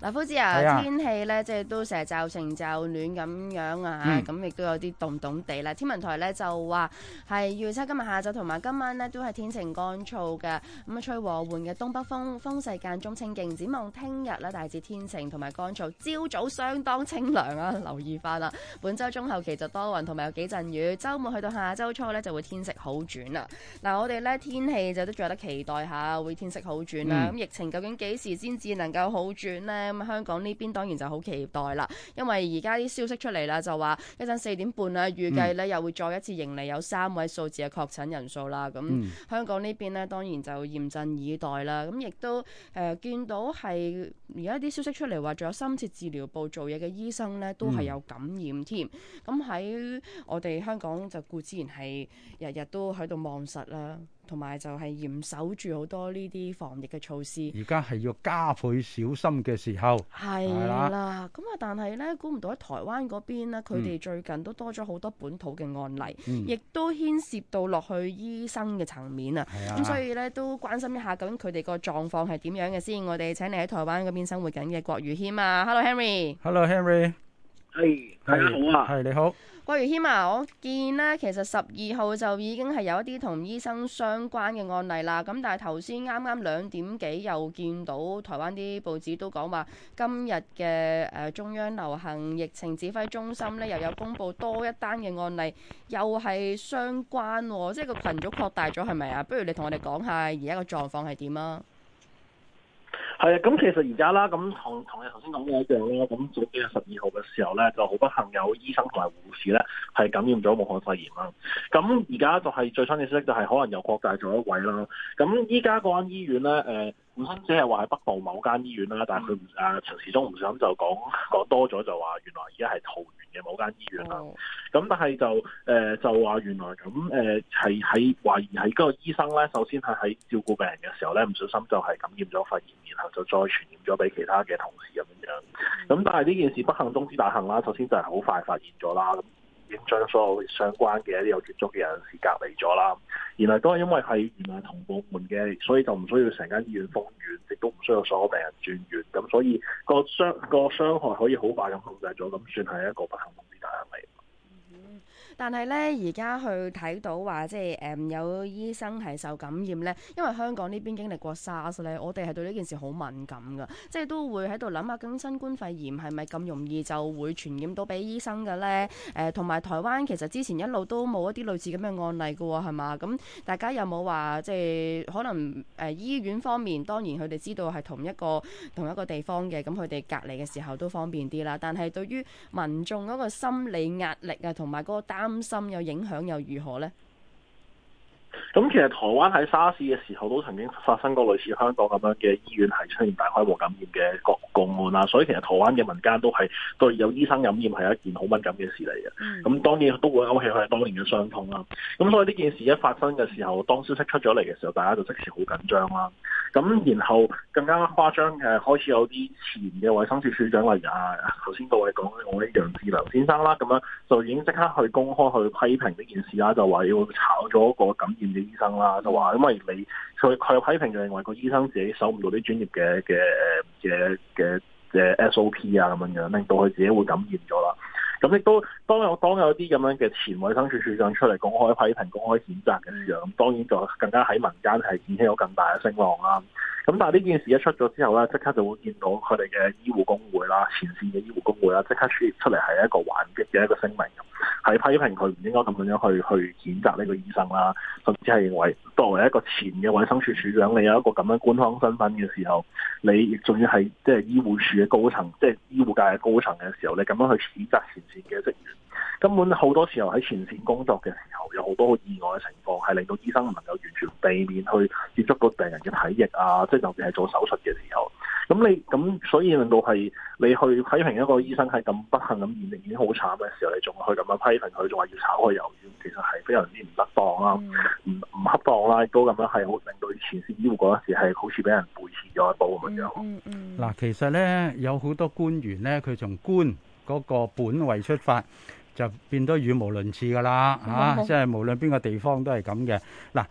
嗱，夫子啊，天氣咧即係都成日驟晴驟暖咁樣啊，咁亦都有啲凍凍地啦。天文台咧就話係預測今日下晝同埋今晚呢都係天晴乾燥嘅，咁啊吹和緩嘅東北風，風勢間中清勁。展望聽日咧大致天晴同埋乾燥，朝早相當清涼啊，留意翻啦。本週中後期就多雲同埋有幾陣雨，週末去到下週初咧就會天色好轉啦。嗱，我哋咧天氣就都仲有得期待下，會天色好轉啦。咁疫情究竟幾時先至能夠好轉呢？咁香港呢邊當然就好期待啦，因為而家啲消息出嚟啦，就話一陣4點半啦，預計咧又會再一次迎嚟有3位數字嘅確診人數啦。咁香港呢邊呢，當然就嚴陣以待啦。咁亦都見到係而家啲消息出嚟話，仲有深切治療部做嘢嘅醫生呢，都係有感染添。咁喺我哋香港就固之然係日日都喺度望實啦。同埋就係嚴守住好多呢啲防疫嘅措施。 而家係要加倍小心嘅時候。 係啦，咁啊，但係咧，估唔到喺台灣嗰邊咧，佢哋最近都多咗好多本土嘅案例，亦都牽涉到落去醫生嘅層面啊。咁所以咧，都關心一下究竟佢哋個狀況係點樣嘅先。我哋請你喺台灣嗰邊生活緊嘅郭豫謙啊 ，Hello Henry。 Hello Henry。 係，大家好啊。 係你好。 郭豫謙啊，我見呢，其實12號就已經係有一啲同醫生相關嘅案例啦。咁但係頭先啱啱2點幾又見到台灣啲報紙都講話，今日嘅中央流行疫情指揮中心呢，又有公布多一單嘅案例，又係相關喎，即係個群組擴大咗係咪啊？不如你同我哋講下而家個狀況係點啊？ 係啊，咁其實而家啦，咁同你頭先講嘅一樣啦，咁早幾日12號嘅時候咧，就好不幸有醫生同埋護士咧係感染咗武漢肺炎啦。咁而家就係最新嘅消息就係可能又擴大咗一位啦。咁依家嗰間醫院咧，本身只係話係北部某間醫院啦，但係佢始終唔小心就講多咗，就話原來而家係桃園嘅某間醫院啦。咁但係就話原來咁係喺懷疑係嗰個醫生咧，首先係喺照顧病人嘅時候咧，唔小心就係感染咗肺炎，然後就再傳染咗俾其他嘅同事咁樣。咁但係呢件事不幸中之大幸啦，首先就係好快發現咗啦，已經將所有相關嘅一啲有接觸嘅人士隔離咗啦。然後都係因為係原來同部門嘅，所以就唔需要成間醫院封院，亦都唔需要所有病人轉院。咁所以個傷害可以好快咁控制咗，咁算係一個不幸中之大幸嚟。 但係咧，而家去睇到話，即係有醫生係受感染咧，因為香港呢邊經歷過 SARS 咧，我哋係對呢件事好敏感㗎，即係都會喺度諗下，究竟新冠肺炎係咪咁容易就會傳染到俾醫生嘅咧？同埋台灣其實之前一路都冇一啲類似咁嘅案例㗎喎，係嘛？咁大家有冇話即係可能醫院方面，當然佢哋知道係同一個地方嘅，咁佢哋隔離嘅時候都方便啲啦。但係對於民眾嗰個心理壓力啊，同埋嗰個擔心有影響又如何呢？ 咁其實台灣喺沙士嘅時候都曾經發生過類似香港咁樣嘅醫院係出現大規模感染嘅個案啦，所以其實台灣嘅民間都係對有醫生感染係一件好敏感嘅事嚟嘅。咁當然都會勾起佢哋當年嘅傷痛啦。咁所以呢件事一發生嘅時候，當消息出咗嚟嘅時候，大家就即時好緊張啦。咁然後更加誇張嘅，開始有啲前嘅衛生署署長，例如頭先各位講嘅我啲楊志良先生啦，咁樣就已經即刻去公開去批評呢件事啦，就話要炒咗個感染嘅醫生啦，就話因為佢批評就認為個醫生自己守唔到啲專業嘅SOP 啊咁樣，令到佢自己會感染咗啦。咁亦都當有啲咁樣嘅前衛生署署長出嚟公開批評、公開譴責嘅時候，咁當然就更加喺民間係掀起咗更大嘅聲浪啦。咁但係呢件事一出咗之後咧，即刻就會見到佢哋嘅醫護工會啦、前線嘅醫護工會啦，即刻出嚟係一個還擊嘅一個聲明，係批評佢唔應該咁樣去譴責呢個醫生啦，甚至係認為作為一個前嘅衛生署署長，你有一個咁樣官方身份嘅時候，你亦仲要係即係醫護署嘅高層，即係醫護界嘅高層嘅時候，你咁樣去譴責前線嘅職員，根本好多時候喺前線工作嘅時候，有好多好意外嘅情況，係令到醫生唔能夠完全避免去接觸到病人嘅體液啊，即係尤其係做手術嘅時候。咁所以令到係你去批評一個醫生係咁不幸咁已經好慘嘅時候，你仲去咁樣批評佢，仲話要炒佢魷魚，其實係非常之唔得當啦，唔恰當啦，亦都咁樣係好令到前線醫護嗰陣時係好似俾人背刺咗一刀咁樣。 嗱，其實咧有好多官員咧，佢從官嗰個本位出發，就變咗語無倫次噶啦，即係無論邊個地方都係咁嘅。嗱，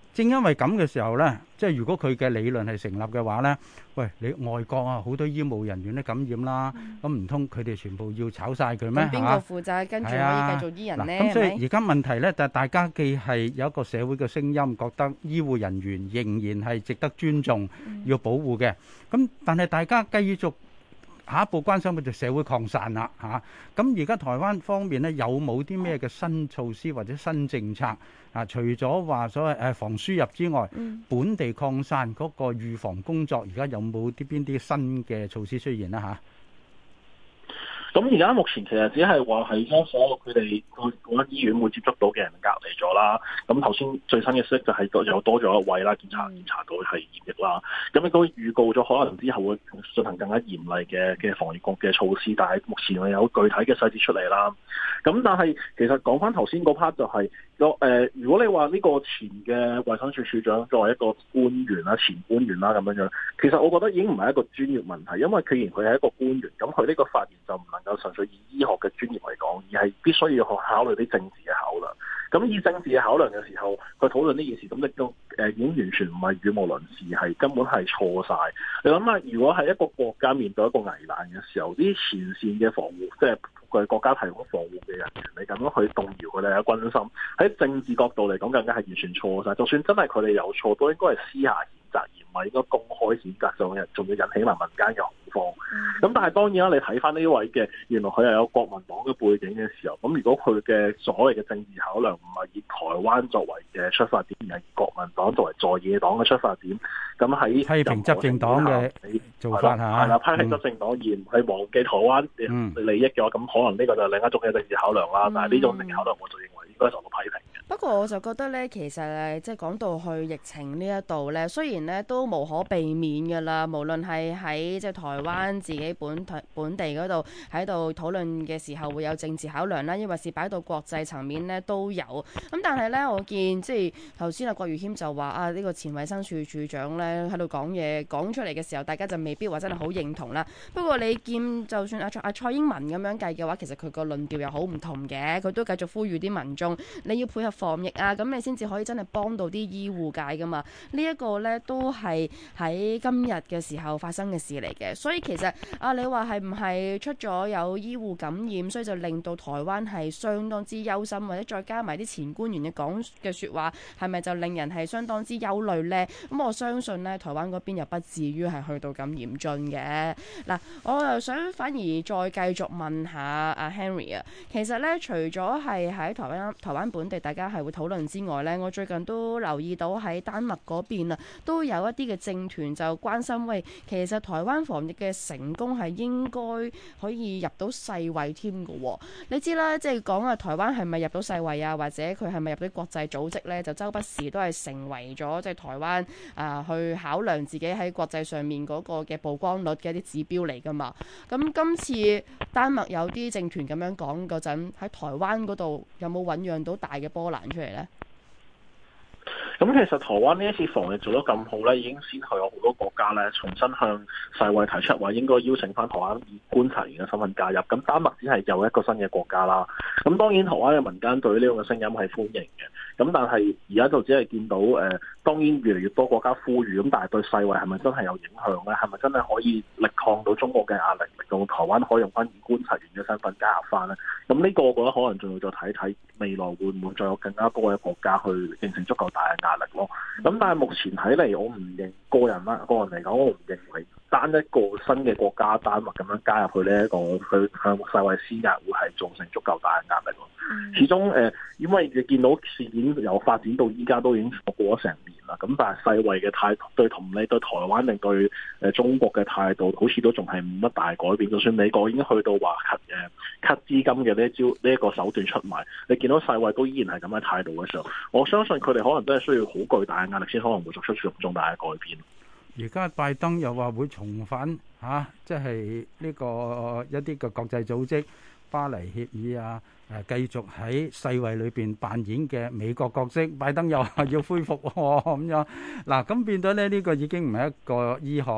正因為咁嘅時候呢，即係如果佢嘅理論係成立嘅話呢，喂，你外國啊好多醫務人員都感染啦，咁唔通佢哋全部要炒晒佢咩？ 咁邊個負責跟住可以繼續醫人呢？ 咁所以而家問題呢，就係大家既係有一個社會嘅聲音，覺得醫護人員仍然係值得尊重、要保護嘅。咁但係大家繼續下一步關心嘅就社會擴散啦嚇。咁而家台灣方面呢，有冇啲咩嘅新措施或者新政策啊？除咗話所謂防輸入之外，本地擴散嗰個預防工作，而家有冇邊啲新嘅措施出現啦嚇？ 咁而家目前其實只係話係將所有佢哋嗰間醫院會接觸到嘅人隔離咗啦。咁頭先最新嘅消息就係又多咗一位啦，檢查到係染疫啦。咁亦都預告咗可能之後會進行更加嚴厲嘅防疫局嘅措施，但係目前未有具體嘅細節出嚟啦。咁但係其實講翻頭先嗰 part 就係如果你話呢個前嘅衛生署署長作為一個官員啦、前官員啦咁樣，其實我覺得已經唔係一個專業問題，因為既然佢係一個官員，咁佢呢個發言就唔能夠純粹以醫學嘅專業嚟講，而係必須要去考慮啲政治嘅考量。咁以政治嘅考量嘅時候，去討論呢件事，咁亦都已經完全唔係語無倫次，係根本係錯晒。你諗下，如果係一個國家面對一個危難嘅時候，啲前線嘅防護，即係佢國家提供防護嘅人員，你咁樣去動搖佢哋嘅軍心，喺政治角度嚟講，更加係完全錯晒。就算真係佢哋有錯，都應該係私下譴責，而唔係應該公開譴責，仲要引起埋民間嘅恐慌。咁但係當然啦，你睇翻呢位嘅，原來佢又有國民黨嘅背景嘅時候，咁如果佢嘅所謂嘅政治考量唔係以台灣作為嘅出發點，而係以國民黨作為在野黨嘅出發點，咁喺批評執政黨嘅做法嚇， 係啦，批評執政黨而唔係忘記台灣利益嘅話，咁可能呢個就係另一種嘅政治考量啦。但係呢種政治考量，我就認為應該受到批評。 不過我就覺得咧，其實即係講到去疫情呢一度咧，雖然咧都無可避免㗎啦，無論係喺即係台灣自己本地嗰度喺度討論嘅時候會有政治考量啦，抑或是擺到國際層面咧都有。咁但係咧，我見即係頭先阿郭豫謙就話啊，呢個前衛生署署長咧喺度講嘢講出嚟嘅時候，大家就未必話真係好認同啦。不過你見就算阿蔡英文咁樣計嘅話，其實佢個論調又好唔同嘅，佢都繼續呼籲啲民眾你要配合防疫啊，咁你先至可以真係幫到啲醫護界噶嘛。呢一個呢都係喺今日嘅時候發生嘅事嚟嘅，所以其實你話係唔係出咗有醫護感染，所以就令到台灣係相當之憂心，或者再加埋啲前官員嘅講嘅説話，係咪就令人係相當之憂慮呢？咁我相信呢，台灣嗰邊又不至於係去到咁嚴峻嘅。嗱，我又想反而再繼續問下阿 Henry 啊，其實呢，除咗係喺台灣本地大家係會討論之外呢，我最近都留意到喺丹麥嗰邊啊，都有一啲嘅政團就關心，喂，其實台灣防疫嘅成功係應該可以入到世衛添嘅喎。你知啦，即係講啊，台灣係咪入到世衛啊，或者佢係咪入到國際組織呢？就周不時都係成為咗即係台灣去考量自己喺國際上面嗰個嘅曝光率嘅一啲指標嚟㗎嘛。咁今次丹麥有啲政團咁樣講嗰陣，喺台灣嗰度有冇醖釀到大嘅波瀾出嚟呢？ 咁其實台灣呢一次防疫做得咁好咧，已經先後有好多國家咧重新向世衛提出話應該邀請翻台灣以觀察員嘅身份加入。咁丹麥只係有一個新嘅國家啦。咁當然台灣嘅民間對呢個嘅聲音係歡迎嘅。咁但係而家就只係見到當然越嚟越多國家呼籲，咁但係對世衛係咪真係有影響咧？係咪真係可以力抗到中國嘅壓力，令到台灣可以用翻以觀察員嘅身份加入翻咧？咁呢個我覺得可能仲要再睇睇未來會唔會再有更加多嘅國家去形成足夠大嘅壓力咯。咁但係目前睇嚟，我唔認個人嚟講，我唔認為單一個新嘅國家丹麥咁樣加入去呢一個去向世衛施壓，會係造成足夠大嘅壓力咯。始終因為你見到事件由發展到依家都已經過咗成年啦，咁但係世衛嘅態度對同你對台灣定對中國嘅態度，好似都仲係冇乜大改變。就算美國已經去到話cut資金嘅呢一個手段出賣，你見到世衛都依然係咁嘅態度嘅時候，我相信佢哋可能都係需要好巨大嘅壓力先可能會作出重大嘅改變。 而家拜登又話會重返即係呢個一啲嘅國際組織，巴黎協議啊，繼續喺世衛裏邊扮演嘅美國角色。拜登又話要恢復咁樣。嗱，咁變咗咧，呢個已經唔係一個醫學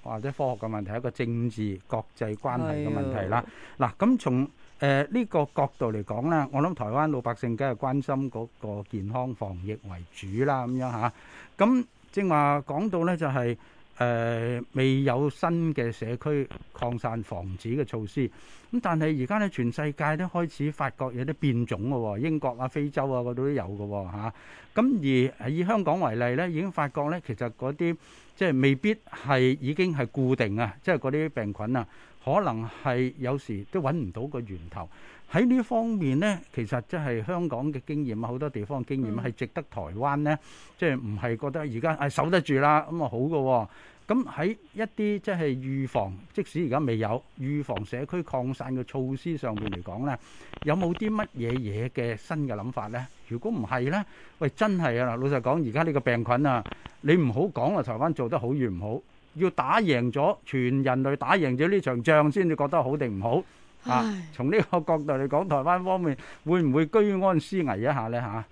或者科學嘅問題，係一個政治國際關係嘅問題啦。嗱，咁從呢個角度嚟講咧，我諗台灣老百姓梗係關心嗰個健康防疫為主啦，咁樣嚇。咁正話講到咧，就係未有新嘅社區擴散防止嘅措施。咁但係而家咧，全世界都開始發覺有啲變種嘅喎，英國啊、非洲啊嗰度都有嘅喎嚇。咁而以香港為例咧，已經發覺咧，其實嗰啲即係未必係已經係固定啊，即係嗰啲病菌啊，可能係有時都揾唔到個源頭。喺呢方面呢，其實即係香港嘅經驗啊，好多地方嘅經驗係值得台灣呢，即係唔係覺得而家守得住啦，咁啊好嘅喎。咁喺一啲即係預防，即使而家未有預防社區擴散嘅措施上面嚟講呢，有冇啲乜嘢嘅新嘅諗法呢？如果唔係呢，喂，真係啊！老實講，而家呢個病菌啊，你唔好講啊，台灣做得好與唔好，要打贏咗全人類打贏咗呢場仗先至覺得好定唔好。從呢個角度嚟講，台灣方面會唔會居安思危一下呢？嚇？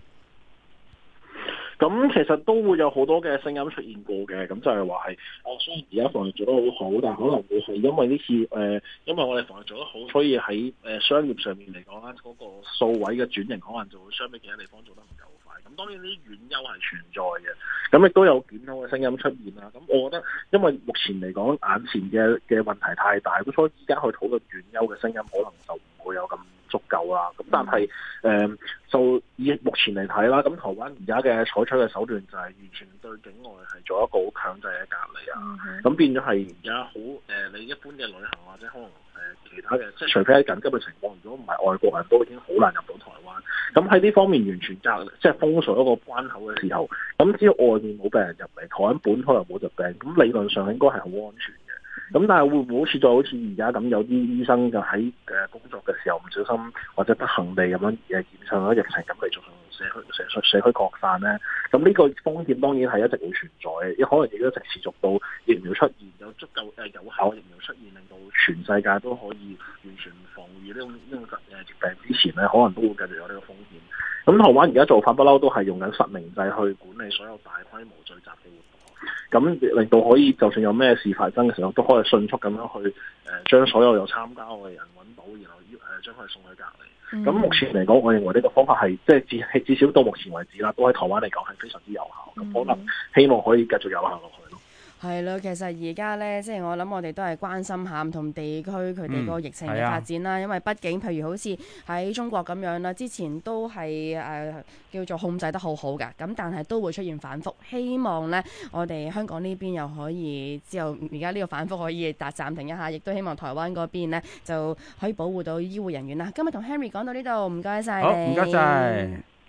咁其實都會有好多嘅聲音出現過嘅，咁就係話係，雖然而家防疫做得好好，但可能會係因為呢次因為我哋防疫做得好，所以喺商業上面嚟講咧，嗰個數位嘅轉型可能就會相比其他地方做得唔夠快。咁當然呢啲隱憂係存在嘅，咁亦都有檢討嘅聲音出現啦。咁我覺得，因為目前嚟講眼前嘅問題太大，咁所以而家去討論隱憂嘅聲音可能就唔會有咁足夠啦。咁但係就以目前嚟睇啦，咁台灣而家嘅採取嘅手段就係完全對境外係做一個好強制嘅隔離啊。咁變咗係而家好你一般嘅旅行或者可能其他嘅，即係除非喺緊急嘅情況，如果唔係外國人都已經好難入到台灣。咁喺呢方面完全隔離，即係封鎖一個關口嘅時候，咁只要外面冇病人入嚟，台灣本土又冇疾病，咁理論上應該係好安全嘅。咁但係會唔會好似而家咁有啲醫生就喺工作嘅時候唔小心或者不幸地咁樣染上咗疫情，咁嚟造成社區擴散咧？咁呢個風險當然係一直會存在嘅，可能亦都一直持續到疫苗出現，有足夠有效嘅疫苗出現，令到全世界都可以完全防禦呢種疾病之前咧，可能都會繼續有呢個風險。咁台灣而家做法不嬲都係用緊實名制去管理所有大規模聚集嘅活動。咁令到可以，就算有咩事發生嘅時候，都可以迅速咁樣去將所有有參加嘅人揾到，然後將佢送去隔離。咁目前嚟講，我認為呢個方法係即係至少到目前為止啦，都喺台灣嚟講係非常之有效。咁可能希望可以繼續有效落去咯。 係咯，其實而家咧，即係我諗，我哋都係關心下唔同地區佢哋個疫情嘅發展啦。因為畢竟，譬如好似喺中國咁樣啦，之前都係叫做控制得好好㗎。咁但係都會出現反覆。希望咧，我哋香港呢邊又可以之後，而家呢個反覆可以暫停一下，亦都希望台灣嗰邊咧就可以保護到醫護人員啦。今日同 Henry 講到呢度，唔該晒你。 好，唔該晒。